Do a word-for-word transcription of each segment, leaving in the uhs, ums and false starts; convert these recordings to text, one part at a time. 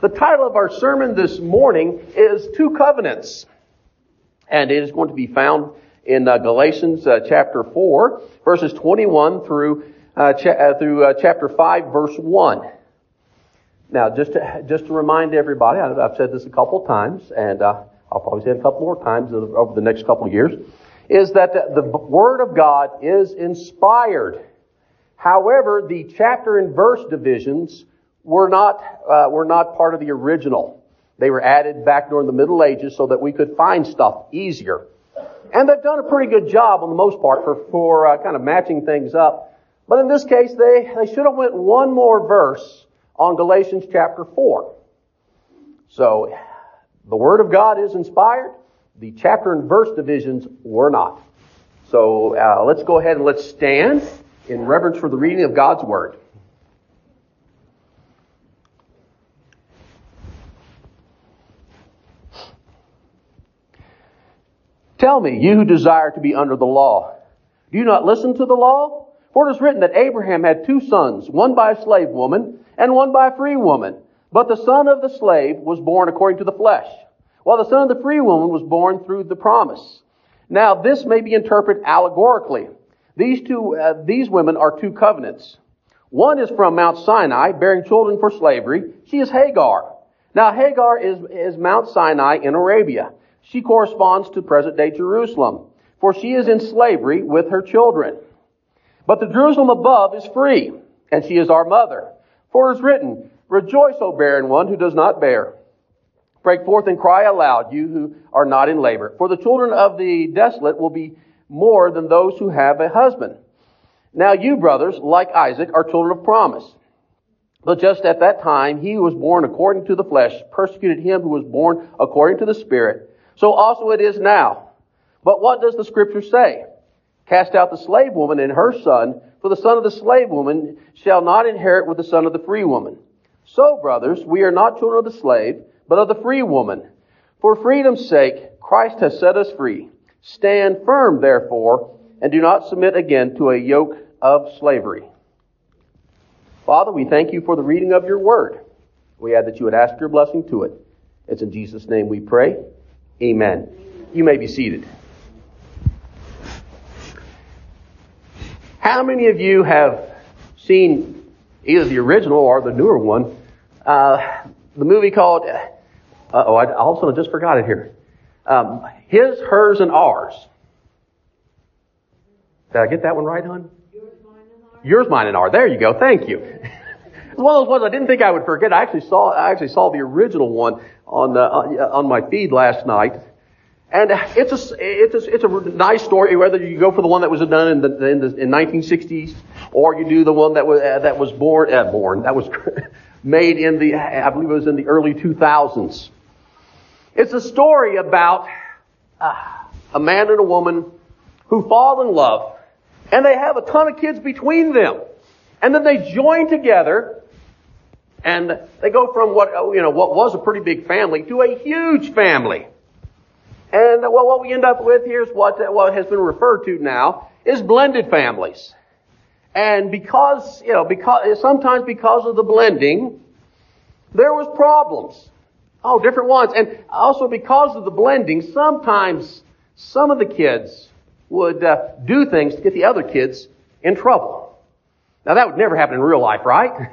The title of our sermon this morning is Two Covenants. And it is going to be found in uh, Galatians uh, chapter four, verses twenty-one through uh, cha- uh, through uh, chapter five, verse one. Now, just to, just to remind everybody, I've said this a couple of times, and uh, I'll probably say it a couple more times over the next couple of years, is that the, the Word of God is inspired. However, the chapter and verse divisions were not uh, were not part of the original. They were added back during the Middle Ages so that we could find stuff easier. And they've done a pretty good job on the most part for, for uh, kind of matching things up. But in this case, they, they should have went one more verse on Galatians chapter four. So, the Word of God is inspired. The chapter and verse divisions were not. So, uh, let's go ahead and let's stand in reverence for the reading of God's Word. Tell me, you who desire to be under the law, do you not listen to the law? For it is written that Abraham had two sons, one by a slave woman and one by a free woman. But the son of the slave was born according to the flesh, while the son of the free woman was born through the promise. Now this may be interpreted allegorically. These two, uh, these women are two covenants. One is from Mount Sinai, bearing children for slavery. She is Hagar. Now Hagar is, is Mount Sinai in Arabia. She corresponds to present-day Jerusalem, for she is in slavery with her children. But the Jerusalem above is free, and she is our mother. For it is written, Rejoice, O barren one who does not bear. Break forth and cry aloud, you who are not in labor. For the children of the desolate will be more than those who have a husband. Now you, brothers, like Isaac, are children of promise. But just at that time, he who was born according to the flesh persecuted him who was born according to the Spirit. So also it is now. But what does the Scripture say? Cast out the slave woman and her son, for the son of the slave woman shall not inherit with the son of the free woman. So, brothers, we are not children of the slave, but of the free woman. For freedom's sake, Christ has set us free. Stand firm, therefore, and do not submit again to a yoke of slavery. Father, we thank you for the reading of your word. We ask that you would ask your blessing to it. It's in Jesus' name we pray. Amen. You may be seated. How many of you have seen either the original or the newer one, uh, the movie called, uh, oh, I also just forgot it here, um, His, Hers, and Ours. Did I get that one right, hon? Yours, Mine, and Ours. Yours, Mine, and Ours. There you go. Thank you. It's one of those ones I didn't think I would forget. I actually saw, I actually saw the original one on, uh, on my feed last night. And it's a, it's a, it's a nice story, whether you go for the one that was done in the, in the, in nineteen sixties, or you do the one that was, uh, that was born, uh, born, that was made in the, I believe it was in the early two thousands. It's a story about uh, a man and a woman who fall in love, and they have a ton of kids between them. And then they join together, and they go from what, you know, what was a pretty big family to a huge family. And well, what we end up with here is what, what has been referred to now is blended families. And because, you know, because, sometimes because of the blending, there was problems. Oh, different ones. And also because of the blending, sometimes some of the kids would uh, do things to get the other kids in trouble. Now that would never happen in real life, right?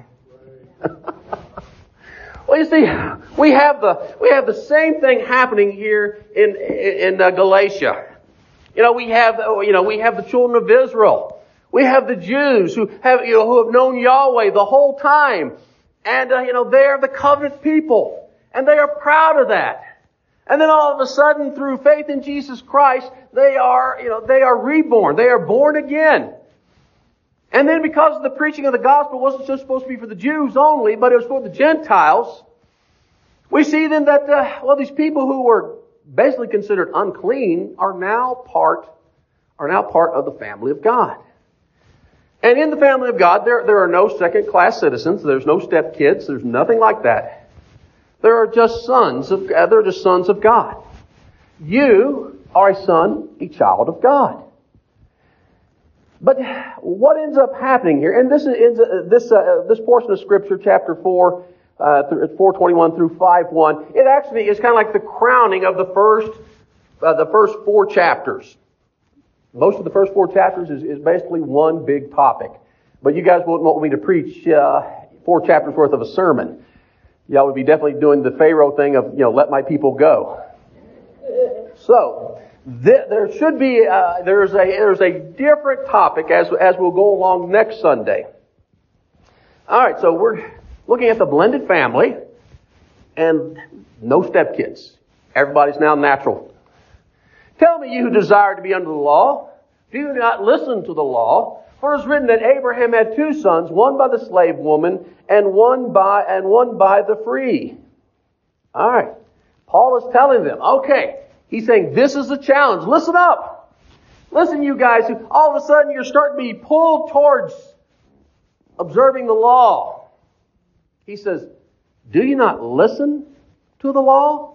Well, you see, we have the we have the same thing happening here in in uh, Galatia. You know, we have you know we have the children of Israel. We have the Jews who have you know who have known Yahweh the whole time, and uh, you know they are the covenant people, and they are proud of that. And then all of a sudden, through faith in Jesus Christ, they are you know they are reborn. They are born again. And then because of the preaching of the gospel wasn't just supposed to be for the Jews only, but it was for the Gentiles, we see then that, uh, well, these people who were basically considered unclean are now part, are now part of the family of God. And in the family of God, there, there are no second-class citizens, there's no stepkids, there's nothing like that. There are just sons of, uh, they're just sons of God. You are a son, a child of God. But what ends up happening here, and this is uh, this uh, this portion of Scripture, chapter four, uh, four twenty-one through five one. It actually is kind of like the crowning of the first, uh, the first four chapters. Most of the first four chapters is, is basically one big topic. But you guys wouldn't want me to preach uh, four chapters worth of a sermon. Y'all would be definitely doing the Pharaoh thing of, you know, let my people go. So, th- there should be, uh, there's a, there's a different topic as, as we'll go along next Sunday. Alright, so we're looking at the blended family and no stepkids. Everybody's now natural. Tell me, you who desire to be under the law, do not listen to the law. For it is written that Abraham had two sons, one by the slave woman and one by and one by the free. All right. Paul is telling them, okay, he's saying this is a challenge. Listen up. Listen, you guys who all of a sudden you're starting to be pulled towards observing the law. He says, do you not listen to the law?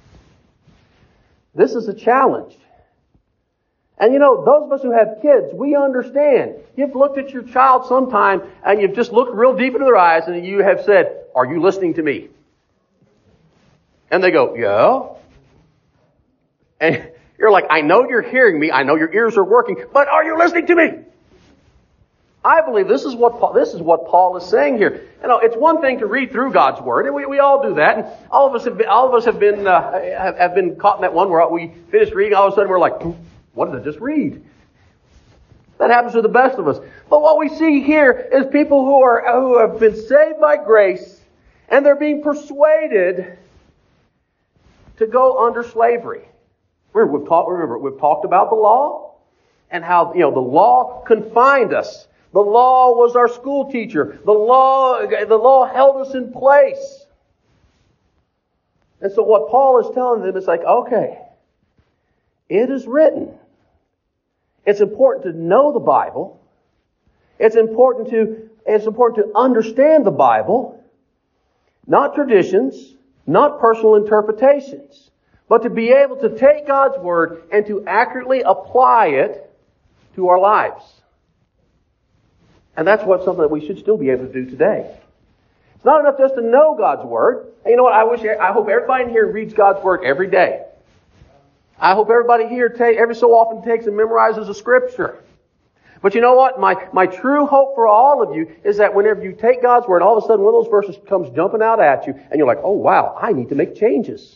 This is a challenge. And you know, those of us who have kids, we understand. You've looked at your child sometime and you've just looked real deep into their eyes and you have said, are you listening to me? And they go, yeah. And you're like, I know you're hearing me. I know your ears are working, but are you listening to me? I believe this is what Paul, this is what Paul is saying here. You know, it's one thing to read through God's Word, and we, we all do that. And all of us have been, all of us have been, uh, have, have been caught in that one where we finish reading, all of a sudden we're like, what did I just read? That happens to the best of us. But what we see here is people who are, who have been saved by grace, and they're being persuaded to go under slavery. Remember, we've talked, remember, we've talked about the law, and how, you know, the law confined us. The law was our school teacher. The law, the law held us in place. And so what Paul is telling them is like, okay, it is written. It's important to know the Bible. It's important to, it's important to understand the Bible. Not traditions, not personal interpretations, but to be able to take God's Word and to accurately apply it to our lives. And that's what something that we should still be able to do today. It's not enough just to know God's Word. And you know what? I wish, I hope everybody in here reads God's Word every day. I hope everybody here take, every so often takes and memorizes a scripture. But you know what? My, my true hope for all of you is that whenever you take God's Word, all of a sudden one of those verses comes jumping out at you, and you're like, oh wow, I need to make changes.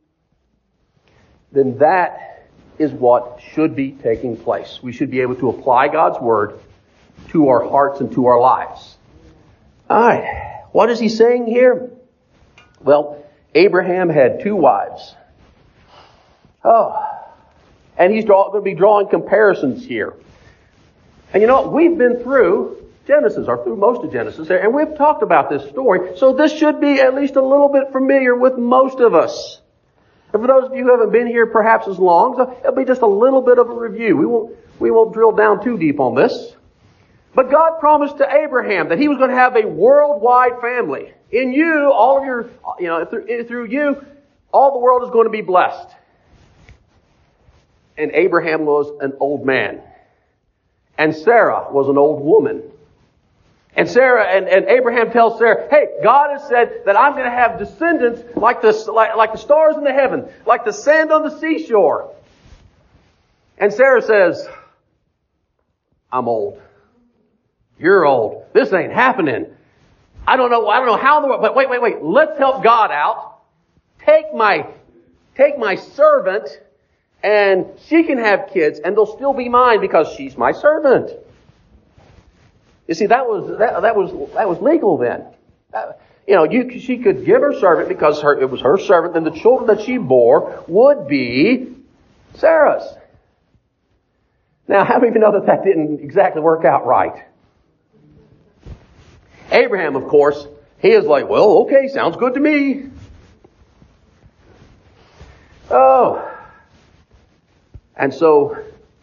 Then that is what should be taking place. We should be able to apply God's Word to our hearts and to our lives. Alright, what is he saying here? Well, Abraham had two wives. Oh, and he's draw, going to be drawing comparisons here. And you know, we've been through Genesis, or through most of Genesis, and we've talked about this story, so this should be at least a little bit familiar with most of us. And for those of you who haven't been here perhaps as long, so it'll be just a little bit of a review. We won't, we won't drill down too deep on this. But God promised to Abraham that he was going to have a worldwide family. In you, all of your, you know, through, through you, all the world is going to be blessed. And Abraham was an old man. And Sarah was an old woman. And Sarah, and, and Abraham tells Sarah, hey, God has said that I'm going to have descendants like the, like, like the stars in the heaven, like the sand on the seashore. And Sarah says, I'm old. You're old. This ain't happening. I don't know, I don't know how in the world, but wait, wait, wait. Let's help God out. Take my, take my servant, and she can have kids, and they'll still be mine because she's my servant. You see, that was, that, that was, that was legal then. Uh, you know, you, she could give her servant because her, it was her servant, and the children that she bore would be Sarah's. Now, how many of you know that that didn't exactly work out right? Abraham, of course, he is like, well, okay, sounds good to me. Oh. And so,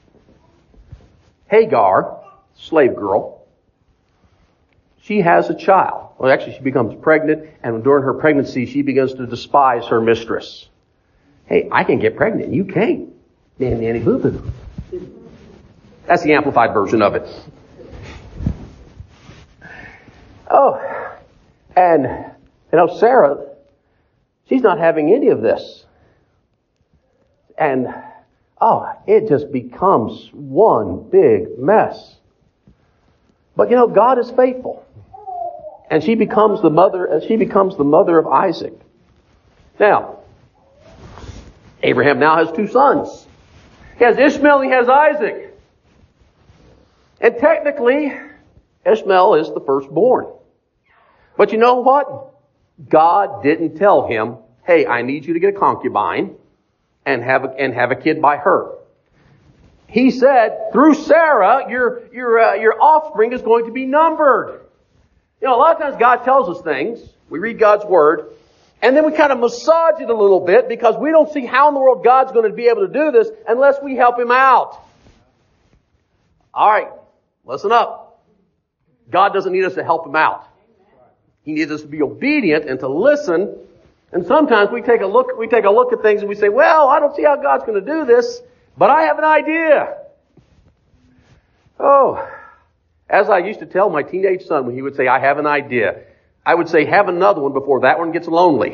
Hagar, slave girl, she has a child. Well, actually, she becomes pregnant, and during her pregnancy, she begins to despise her mistress. Hey, I can get pregnant, and you can't. Nanny, nanny, boo boo. That's the amplified version of it. Oh, and You know, Sarah, she's not having any of this. And, oh, it just becomes one big mess. But you know, God is faithful. And she becomes the mother, she becomes the mother of Isaac. Now, Abraham now has two sons. He has Ishmael and he has Isaac. And technically, Ishmael is the firstborn. But you know what? God didn't tell him, hey, I need you to get a concubine and have a, and have a kid by her. He said, through Sarah, your, your, uh, your offspring is going to be numbered. You know, a lot of times God tells us things. We read God's Word, and then we kind of massage it a little bit because we don't see how in the world God's going to be able to do this unless we help Him out. All right, listen up. God doesn't need us to help Him out. He needs us to be obedient and to listen. And sometimes we take a look, we take a look at things and we say, well, I don't see how God's going to do this, but I have an idea. Oh, as I used to tell my teenage son when he would say, I have an idea, I would say, have another one before that one gets lonely.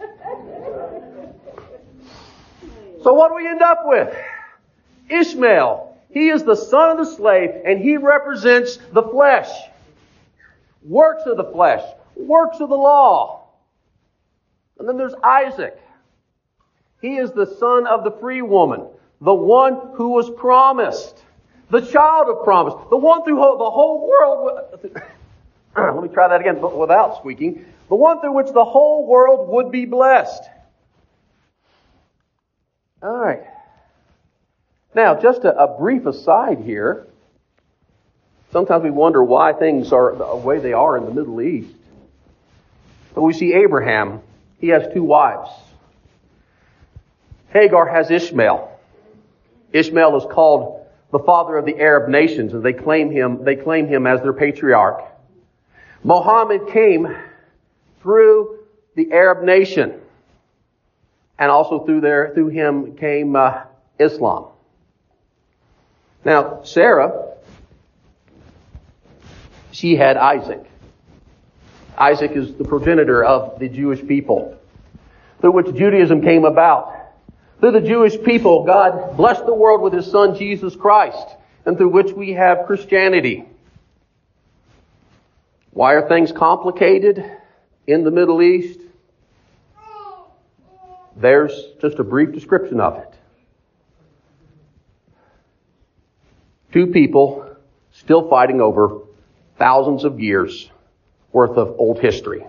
So what do we end up with? Ishmael. He is the son of the slave, and he represents the flesh. Works of the flesh. Works of the law. And then there's Isaac. He is the son of the free woman. The one who was promised. The child of promise. The one through the whole world. Let me try that again, but without squeaking. The one through which the whole world would be blessed. All right. Now, just a, a brief aside here. Sometimes we wonder why things are the way they are in the Middle East. But we see Abraham. He has two wives. Hagar has Ishmael. Ishmael is called the father of the Arab nations, and they claim him, they claim him as their patriarch. Muhammad came through the Arab nation, and also through there, through him came uh, Islam. Now, Sarah, she had Isaac. Isaac is the progenitor of the Jewish people, through which Judaism came about. Through the Jewish people, God blessed the world with His Son, Jesus Christ, and through which we have Christianity. Why are things complicated in the Middle East? There's just a brief description of it. Two people still fighting over thousands of years worth of old history.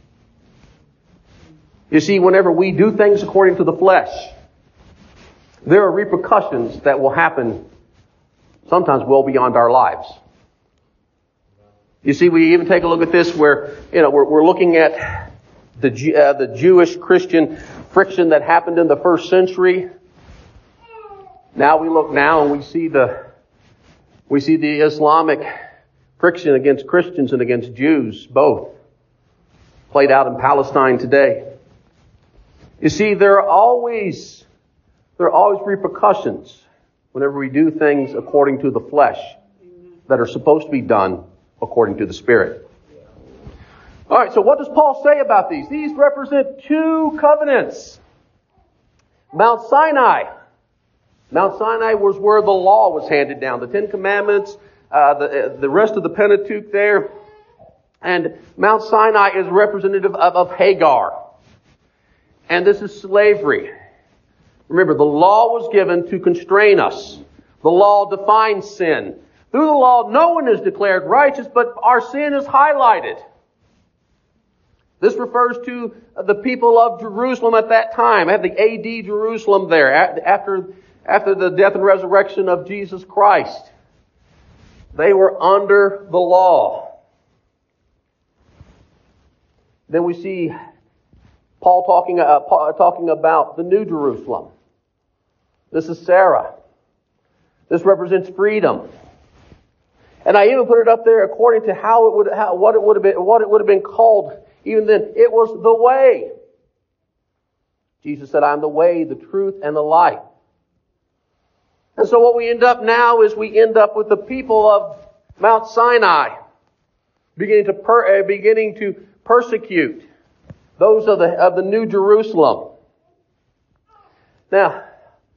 You see, whenever we do things according to the flesh, there are repercussions that will happen sometimes well beyond our lives. You see, we even take a look at this where, you know, we're, we're looking at the, uh, the Jewish Christian friction that happened in the first century. Now we look now and we see the, we see the Islamic friction against Christians and against Jews, both played out in Palestine today. You see, there are always, there are always repercussions whenever we do things according to the flesh that are supposed to be done according to the Spirit. All right, so what does Paul say about these? These represent two covenants. Mount Sinai. Mount Sinai was where the law was handed down. The Ten Commandments, uh, the, the rest of the Pentateuch there. And Mount Sinai is representative of, of Hagar. And this is slavery. Remember, the law was given to constrain us. The law defines sin. Through the law, no one is declared righteous, but our sin is highlighted. This refers to the people of Jerusalem at that time. I have the A D Jerusalem there, after, after the death and resurrection of Jesus Christ. They were under the law. Then we see Paul talking, uh, Paul talking about the New Jerusalem. This is Sarah. This represents freedom. And I even put it up there according to how it would, how, what it would have been, what it would have been called even then. It was the way. Jesus said, I'm the way, the truth, and the life. And so what we end up now is we end up with the people of Mount Sinai beginning to per, uh, beginning to persecute those of the, of the New Jerusalem. Now,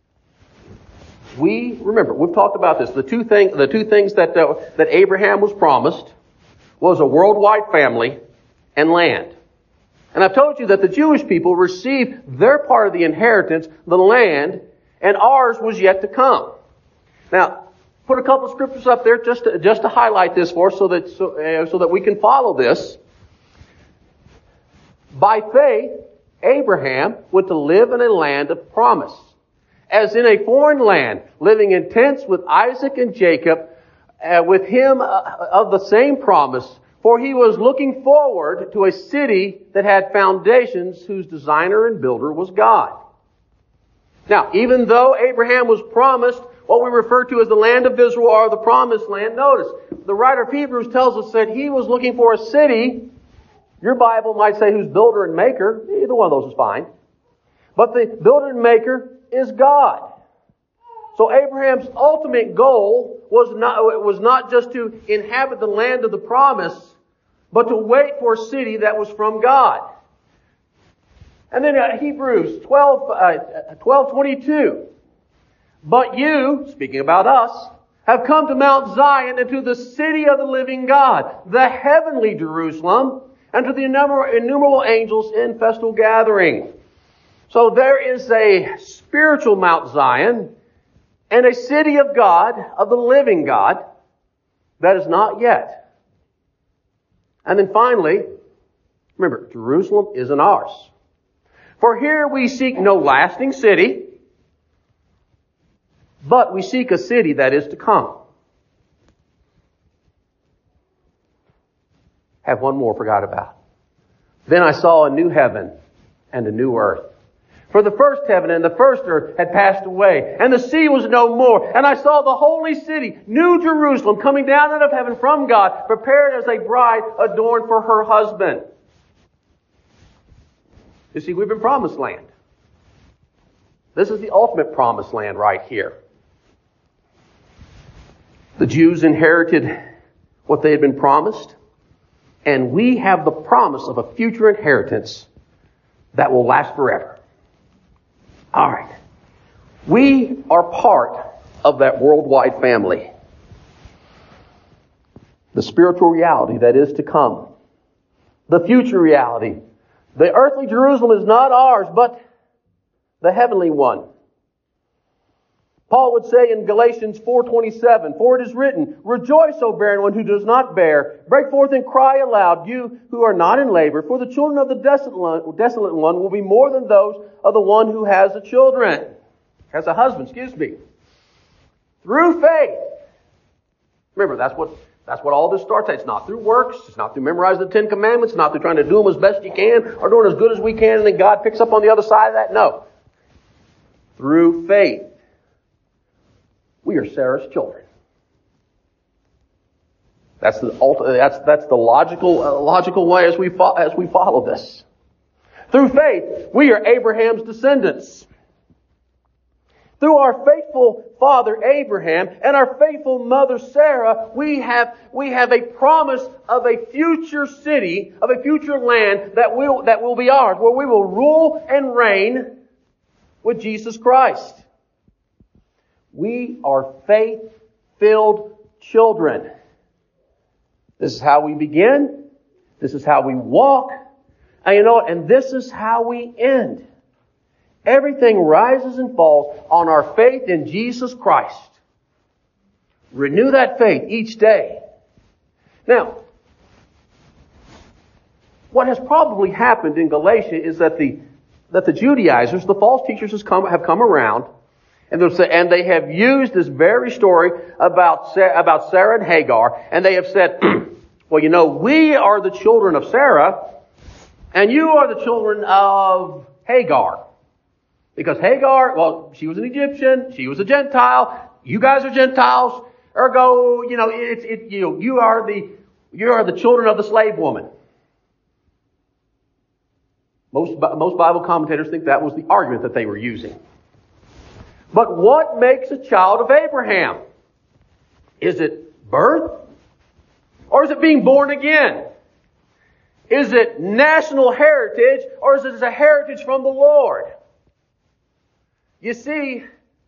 we, remember, we've talked about this. The two, thing, the two things that, uh, that Abraham was promised was a worldwide family and land. And I've told you that the Jewish people received their part of the inheritance, the land, and ours was yet to come. Now, put a couple of scriptures up there just to, just to highlight this for us so that, so, uh, so that we can follow this. By faith, Abraham went to live in a land of promise, as in a foreign land, living in tents with Isaac and Jacob, uh, with him uh, of the same promise, for he was looking forward to a city that had foundations, whose designer and builder was God. Now, even though Abraham was promised what we refer to as the land of Israel or the promised land, notice, the writer of Hebrews tells us that he was looking for a city. Your Bible might say whose builder and maker. Either one of those is fine. But the builder and maker is God. So Abraham's ultimate goal was not, was not just to inhabit the land of the promise, but to wait for a city that was from God. And then uh, Hebrews twelve, uh, twelve twenty-two. But you, speaking about us, have come to Mount Zion and to the city of the living God, the heavenly Jerusalem, and to the innumerable angels in festal gathering. So there is a spiritual Mount Zion and a city of God, of the living God, that is not yet. And then finally, remember, Jerusalem isn't ours. For here we seek no lasting city, but we seek a city that is to come. Have one more forgot about. Then I saw a new heaven and a new earth. For the first heaven and the first earth had passed away, and the sea was no more. And I saw the holy city, New Jerusalem, coming down out of heaven from God, prepared as a bride adorned for her husband. You see, we've been promised land. This is the ultimate promised land right here. The Jews inherited what they had been promised, and we have the promise of a future inheritance that will last forever. All right. We are part of that worldwide family. The spiritual reality that is to come. The future reality. The earthly Jerusalem is not ours, but the heavenly one. Paul would say in Galatians four twenty-seven, for it is written, rejoice, O barren one who does not bear. Break forth and cry aloud, you who are not in labor. For the children of the desolate, desolate one will be more than those of the one who has a children. Has a husband, excuse me. Through faith. Remember, that's what, that's what all this starts at. It's not through works. It's not through memorizing the Ten Commandments. It's not through trying to do them as best you can or doing as good as we can and then God picks up on the other side of that. No. Through faith. We are Sarah's children. That's the that's that's the logical uh, logical way as we fo- as we follow this. Through faith, we are Abraham's descendants. Through our faithful father Abraham and our faithful mother Sarah, we have we have a promise of a future city, of a future land that will that will be ours, where we will rule and reign with Jesus Christ. We are faith-filled children. This is how we begin. This is how we walk. And you know, and this is how we end. Everything rises and falls on our faith in Jesus Christ. Renew that faith each day. Now, what has probably happened in Galatia is that the that the Judaizers, the false teachers, has come, have come around. And, and they have used this very story about, about Sarah and Hagar, and they have said, well, you know, we are the children of Sarah, and you are the children of Hagar. Because Hagar, well, she was an Egyptian, she was a Gentile, you guys are Gentiles, ergo, you know, it's, it, you, you are the, you are the children of the slave woman. Most, most Bible commentators think that was the argument that they were using. But what makes a child of Abraham? Is it birth? Or is it being born again? Is it national heritage, or is it a heritage from the Lord? You see,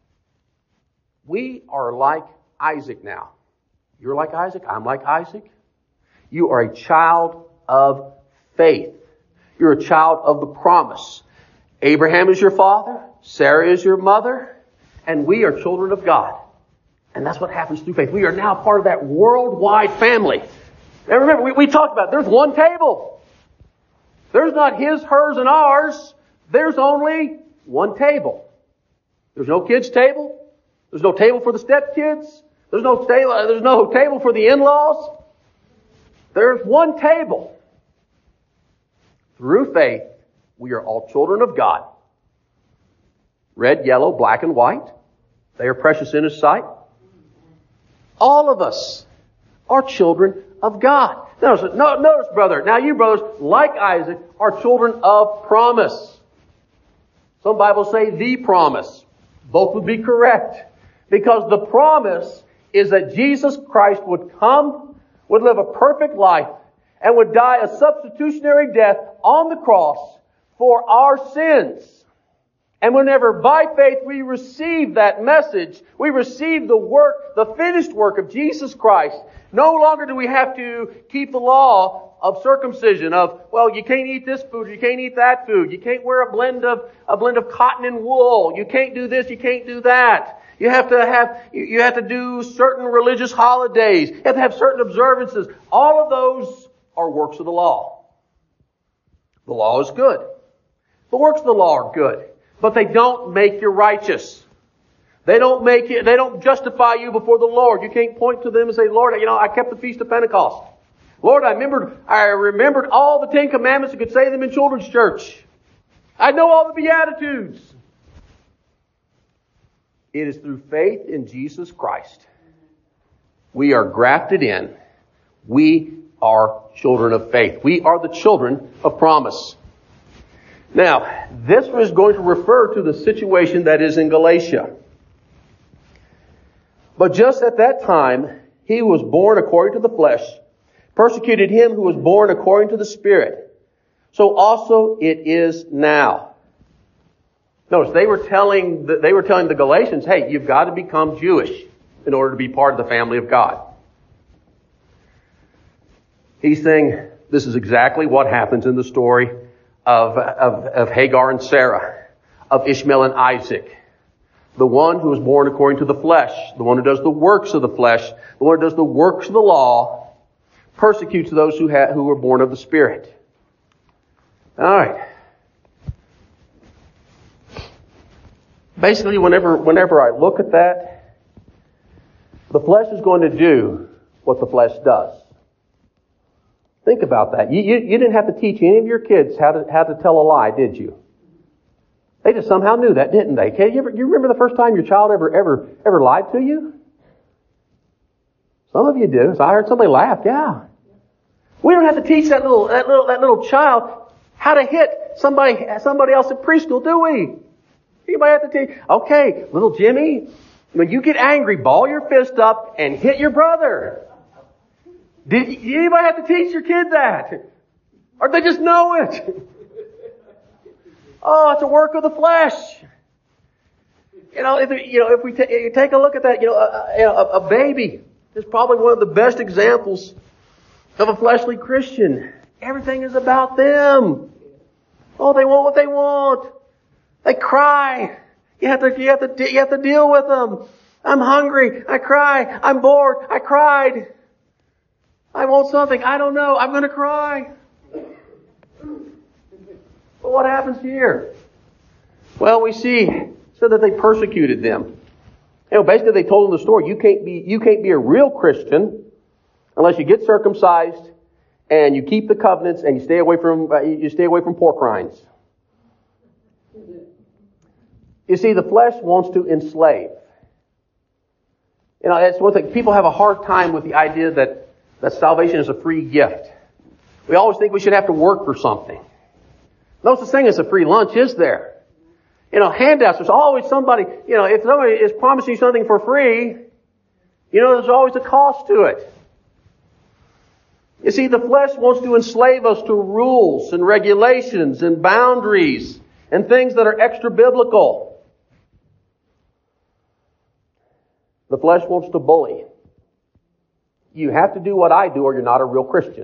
we are like Isaac now. You're like Isaac. I'm like Isaac. You are a child of faith. You're a child of the promise. Abraham is your father. Sarah is your mother. And we are children of God. And that's what happens through faith. We are now part of that worldwide family. And remember, we, we talked about it. There's one table. There's not his, hers, and ours. There's only one table. There's no kids' table. There's no table for the stepkids. There's no table, there's no table for the in-laws. There's one table. Through faith, we are all children of God. Red, yellow, black, and white. They are precious in His sight. All of us are children of God. Notice, notice, brother, now you brothers, like Isaac, are children of promise. Some Bibles say the promise. Both would be correct. Because the promise is that Jesus Christ would come, would live a perfect life, and would die a substitutionary death on the cross for our sins. And whenever by faith we receive that message, we receive the work, the finished work of Jesus Christ, no longer do we have to keep the law of circumcision, of, well, you can't eat this food, you can't eat that food, you can't wear a blend of, a blend of cotton and wool, you can't do this, you can't do that. You have to have, you have to do certain religious holidays, you have to have certain observances. All of those are works of the law. The law is good. The works of the law are good. But they don't make you righteous. They don't make you, they don't justify you before the Lord. You can't point to them and say, Lord, you know, I kept the Feast of Pentecost. Lord, I remembered, I remembered all the Ten Commandments and could say them in children's church. I know all the Beatitudes. It is through faith in Jesus Christ. We are grafted in. We are children of faith. We are the children of promise. Now, this is going to refer to the situation that is in Galatia. But just at that time, he who was born according to the flesh persecuted him who was born according to the Spirit. So also it is now. Notice, they were telling the, they were telling the Galatians, hey, you've got to become Jewish in order to be part of the family of God. He's saying this is exactly what happens in the story of, of, of Hagar and Sarah, of Ishmael and Isaac. The one who is born according to the flesh, the one who does the works of the flesh, the one who does the works of the law, persecutes those who, ha- who are born of the Spirit. All right. Basically, whenever whenever I look at that, the flesh is going to do what the flesh does. Think about that. You, you, you didn't have to teach any of your kids how to how to tell a lie, did you? They just somehow knew that, didn't they? Can you, ever, you remember the first time your child ever ever ever lied to you? Some of you do. So I heard somebody laugh. Yeah. We don't have to teach that little that little that little child how to hit somebody somebody else at preschool, do we? Anybody have to teach? Okay, little Jimmy, when you get angry, ball your fist up and hit your brother. Did anybody have to teach your kid that? Or they just know it? Oh, it's a work of the flesh. You know, if you know if we t- take a look at that, you know, a, you know, a, a baby is probably one of the best examples of a fleshly Christian. Everything is about them. Oh, they want what they want. They cry. You have to, you have to, you have to deal with them. I'm hungry. I cry. I'm bored. I cried. I want something. I don't know. I'm going to cry. But what happens here? Well, we see, so that they persecuted them. You know, basically they told them the story. You can't be, you can't be a real Christian unless you get circumcised and you keep the covenants and you stay away from, uh, you stay away from pork rinds. You see, the flesh wants to enslave. You know, that's one thing. People have a hard time with the idea that, that salvation is a free gift. We always think we should have to work for something. No such thing as a free lunch, is there? You know, handouts, there's always somebody, you know, if somebody is promising you something for free, you know, there's always a cost to it. You see, the flesh wants to enslave us to rules and regulations and boundaries and things that are extra biblical. The flesh wants to bully. You have to do what I do or you're not a real Christian.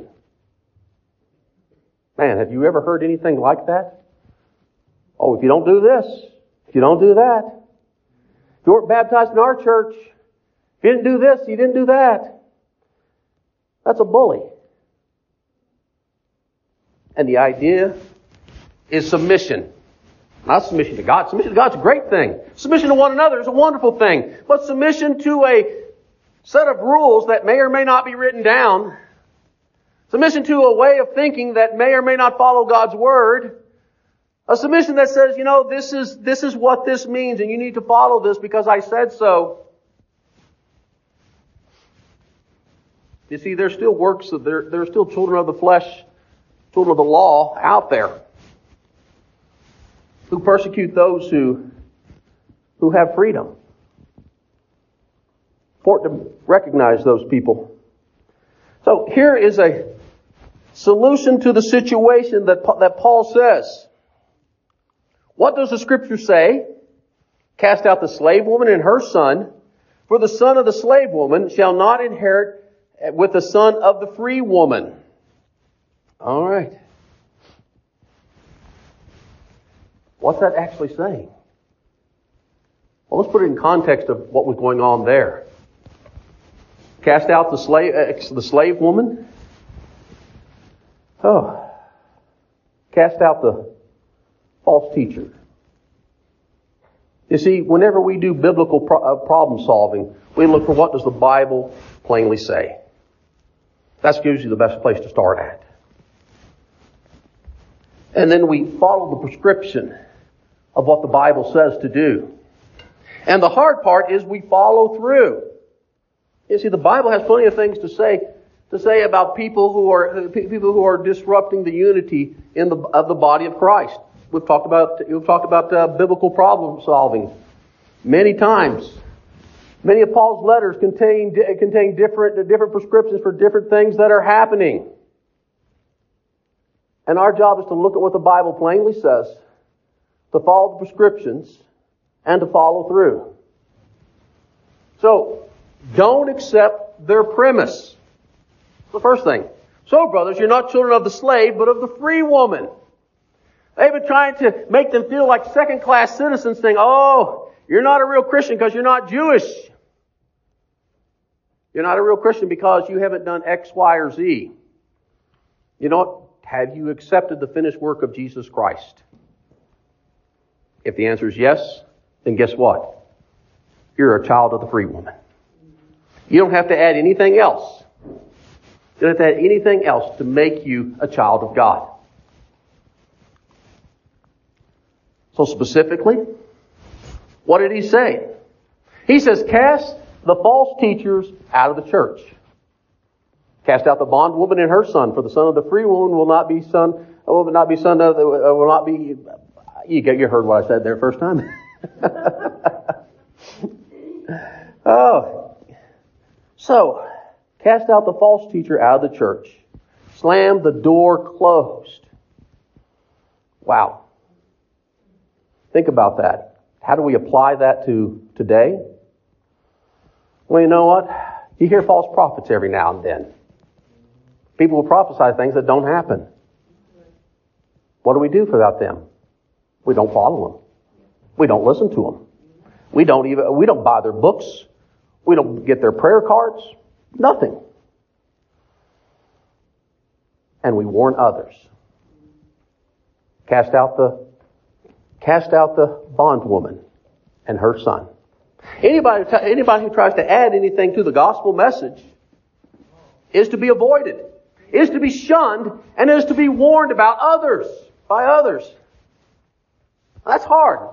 Man, have you ever heard anything like that? Oh, if you don't do this, if you don't do that, if you weren't baptized in our church, if you didn't do this, you didn't do that. That's a bully. And the idea is submission. Not submission to God. Submission to God's a great thing. Submission to one another is a wonderful thing. But submission to a set of rules that may or may not be written down, submission to a way of thinking that may or may not follow God's Word, a submission that says, you know, this is, this is what this means and you need to follow this because I said so. You see, there's still works, of, there, there are still children of the flesh, children of the law out there who persecute those who, who have freedom. Important to recognize those people. So here is a solution to the situation that, that Paul says. What does the Scripture say? Cast out the slave woman and her son, for the son of the slave woman shall not inherit with the son of the free woman. All right. What's that actually saying? Well, let's put it in context of what was going on there. Cast out the slave, uh, the slave woman. Oh. Cast out the false teacher. You see, whenever we do biblical pro- uh, problem solving, we look for what does the Bible plainly say. That's usually the best place to start at. And then we follow the prescription of what the Bible says to do. And the hard part is we follow through. You see, the Bible has plenty of things to say to say about people who are people who are disrupting the unity in the of the body of Christ. We've talked about we've talked about uh, biblical problem solving many times. Many of Paul's letters contain contain different different prescriptions for different things that are happening. And our job is to look at what the Bible plainly says, to follow the prescriptions, and to follow through. So, don't accept their premise. The first thing. So, brothers, you're not children of the slave, but of the free woman. They've been trying to make them feel like second-class citizens, saying, oh, you're not a real Christian because you're not Jewish. You're not a real Christian because you haven't done X, Y, or Z. You know what? Have you accepted the finished work of Jesus Christ? If the answer is yes, then guess what? You're a child of the free woman. You don't have to add anything else. You don't have to add anything else to make you a child of God. So specifically, what did he say? He says, cast the false teachers out of the church. Cast out the bondwoman and her son, for the son of the free woman will not be son, will not be son of, will not be, you get, you heard what I said there first time. Oh. So, cast out the false teacher out of the church. Slam the door closed. Wow. Think about that. How do we apply that to today? Well, you know what? You hear false prophets every now and then. People will prophesy things that don't happen. What do we do about them? We don't follow them. We don't listen to them. We don't even, we don't buy their books. We don't get their prayer cards. Nothing. And we warn others. Cast out the, cast out the bondwoman and her son. Anybody, anybody who tries to add anything to the gospel message is to be avoided, is to be shunned, and is to be warned about others, by others. That's hard.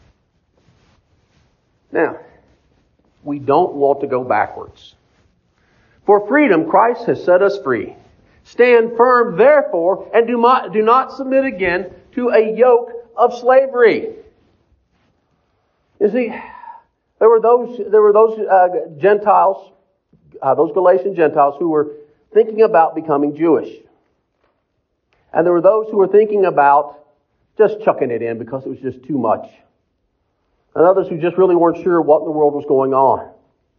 Now, we don't want to go backwards. For freedom, Christ has set us free. Stand firm, therefore, and do not, do not submit again to a yoke of slavery. You see, there were those, there were those uh, Gentiles, uh, those Galatian Gentiles who were thinking about becoming Jewish. And there were those who were thinking about just chucking it in because it was just too much. And others who just really weren't sure what in the world was going on.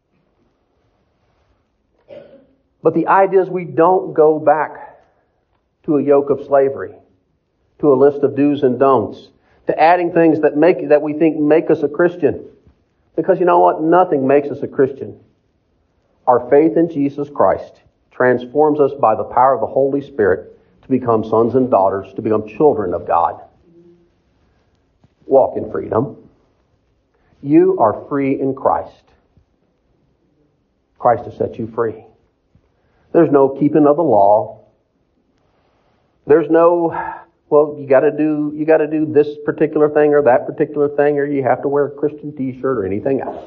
But the idea is we don't go back to a yoke of slavery, to a list of do's and don'ts, to adding things that make that we think make us a Christian. Because you know what? Nothing makes us a Christian. Our faith in Jesus Christ transforms us by the power of the Holy Spirit to become sons and daughters, to become children of God. Walk in freedom. You are free in Christ. Christ has set you free. There's no keeping of the law. There's no, well, you got to do you got to do this particular thing or that particular thing, or you have to wear a Christian T-shirt or anything else.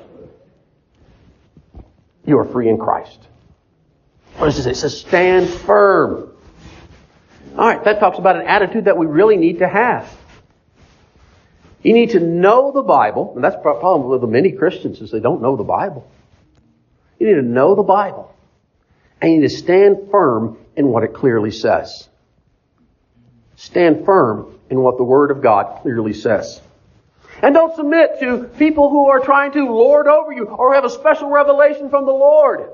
You are free in Christ. What does it say? It says stand firm. All right, that talks about an attitude that we really need to have. You need to know the Bible, and that's the problem with many Christians is they don't know the Bible. You need to know the Bible, and you need to stand firm in what it clearly says. Stand firm in what the Word of God clearly says. And don't submit to people who are trying to lord over you or have a special revelation from the Lord.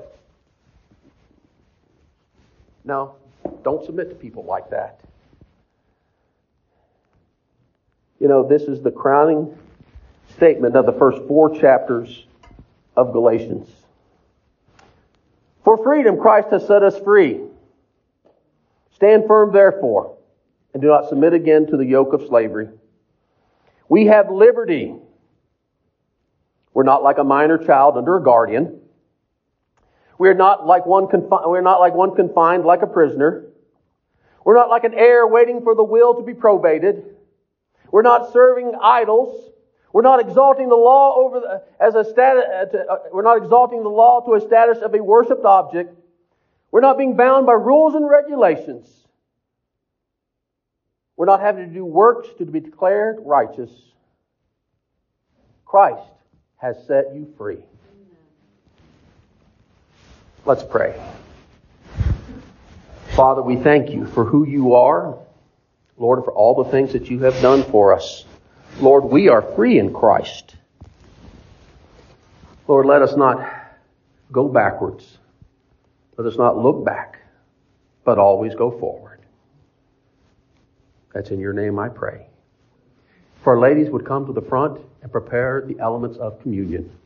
No, don't submit to people like that. You know, this is the crowning statement of the first four chapters of Galatians. For freedom, Christ has set us free. Stand firm, therefore, and do not submit again to the yoke of slavery. We have liberty. We're not like a minor child under a guardian. We're not like one confi- we're not like one confined like a prisoner. We're not like an heir waiting for the will to be probated. We're not serving idols. We're not exalting the law over the, as a status. Uh, we're not exalting the law to a status of a worshipped object. We're not being bound by rules and regulations. We're not having to do works to be declared righteous. Christ has set you free. Let's pray. Father, we thank you for who you are. Lord, for all the things that you have done for us. Lord, we are free in Christ. Lord, let us not go backwards. Let us not look back, but always go forward. That's in your name I pray. If our ladies would come to the front and prepare the elements of communion.